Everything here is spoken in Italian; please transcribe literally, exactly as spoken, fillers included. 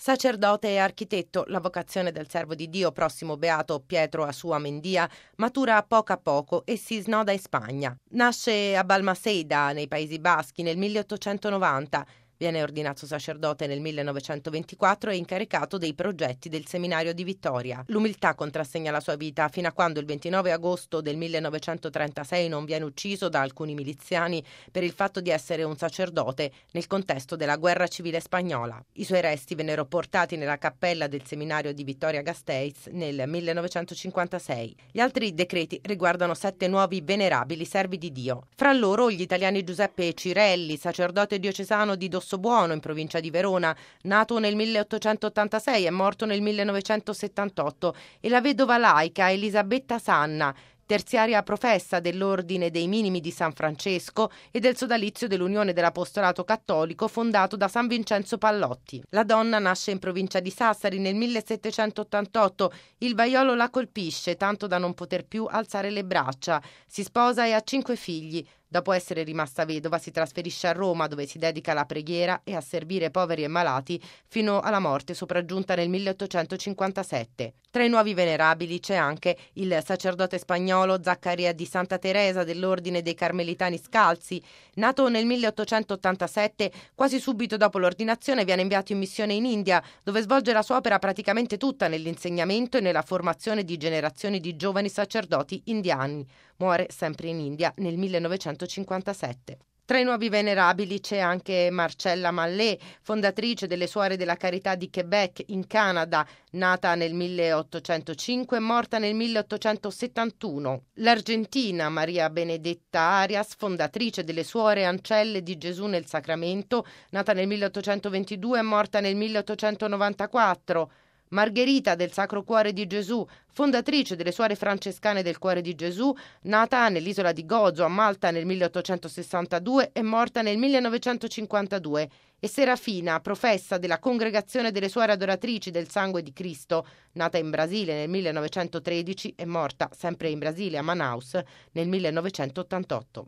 Sacerdote e architetto, la vocazione del servo di Dio, prossimo beato Pietro Asua Mendia, matura a poco a poco e si snoda in Spagna. Nasce a Balmaseda, nei Paesi Baschi, nel milleottocentonovanta. Viene ordinato sacerdote nel millenovecentoventiquattro e incaricato dei progetti del seminario di Vittoria. L'umiltà contrassegna la sua vita fino a quando il ventinove agosto del millenovecentotrentasei non viene ucciso da alcuni miliziani per il fatto di essere un sacerdote nel contesto della guerra civile spagnola. I suoi resti vennero portati nella cappella del seminario di Vittoria-Gasteiz nel millenovecentocinquantasei. Gli altri decreti riguardano sette nuovi venerabili servi di Dio. Fra loro gli italiani Giuseppe Cirelli, sacerdote diocesano di Dossobuono in provincia di Verona, nato nel milleottocentottantasei e morto nel millenovecentosettantotto, e la vedova laica Elisabetta Sanna, terziaria professa dell'Ordine dei Minimi di San Francesco e del sodalizio dell'Unione dell'Apostolato Cattolico fondato da San Vincenzo Pallotti. La donna nasce in provincia di Sassari nel millesettecentottantotto. Il vaiolo la colpisce tanto da non poter più alzare le braccia. Si sposa e ha cinque figli. Dopo essere rimasta vedova si trasferisce a Roma, dove si dedica alla preghiera e a servire poveri e malati fino alla morte sopraggiunta nel milleottocentocinquantasette. Tra i nuovi venerabili c'è anche il sacerdote spagnolo Zaccaria di Santa Teresa dell'Ordine dei Carmelitani Scalzi. Nato nel milleottocentottantasette, quasi subito dopo l'ordinazione viene inviato in missione in India, dove svolge la sua opera praticamente tutta nell'insegnamento e nella formazione di generazioni di giovani sacerdoti indiani. Muore sempre in India nel millenovecentocinquantasette. Tra i nuovi venerabili c'è anche Marcella Mallet, fondatrice delle Suore della Carità di Quebec in Canada, nata nel milleottocentocinque e morta nel milleottocentosettantuno. L'Argentina Maria Benedetta Arias, fondatrice delle Suore Ancelle di Gesù nel Sacramento, nata nel milleottocentoventidue e morta nel milleottocentonovantaquattro. Margherita del Sacro Cuore di Gesù, fondatrice delle Suore Francescane del Cuore di Gesù, nata nell'isola di Gozo a Malta nel milleottocentosessantadue e morta nel millenovecentocinquantadue, e Serafina, professa della Congregazione delle Suore Adoratrici del Sangue di Cristo, nata in Brasile nel millenovecentotredici e morta sempre in Brasile a Manaus nel millenovecentottantotto.